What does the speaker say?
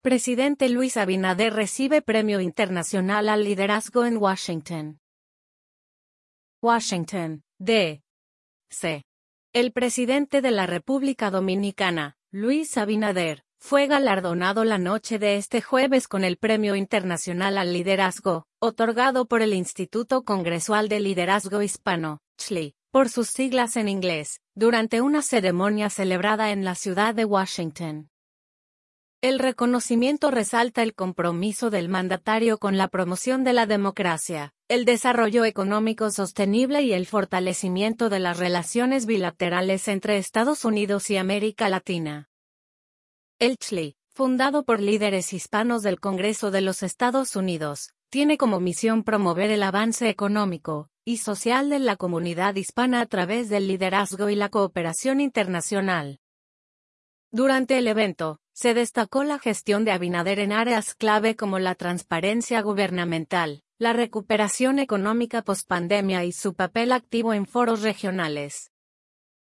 Presidente Luis Abinader recibe Premio Internacional al Liderazgo en Washington. Washington, D.C. El presidente de la República Dominicana, Luis Abinader, fue galardonado la noche de este jueves con el Premio Internacional al Liderazgo, otorgado por el Instituto Congresual de Liderazgo Hispano, CHLI, por sus siglas en inglés, durante una ceremonia celebrada en la ciudad de Washington. El reconocimiento resalta el compromiso del mandatario con la promoción de la democracia, el desarrollo económico sostenible y el fortalecimiento de las relaciones bilaterales entre Estados Unidos y América Latina. El CHLI, fundado por líderes hispanos del Congreso de los Estados Unidos, tiene como misión promover el avance económico y social de la comunidad hispana a través del liderazgo y la cooperación internacional. Durante el evento, se destacó la gestión de Abinader en áreas clave como la transparencia gubernamental, la recuperación económica pospandemia y su papel activo en foros regionales.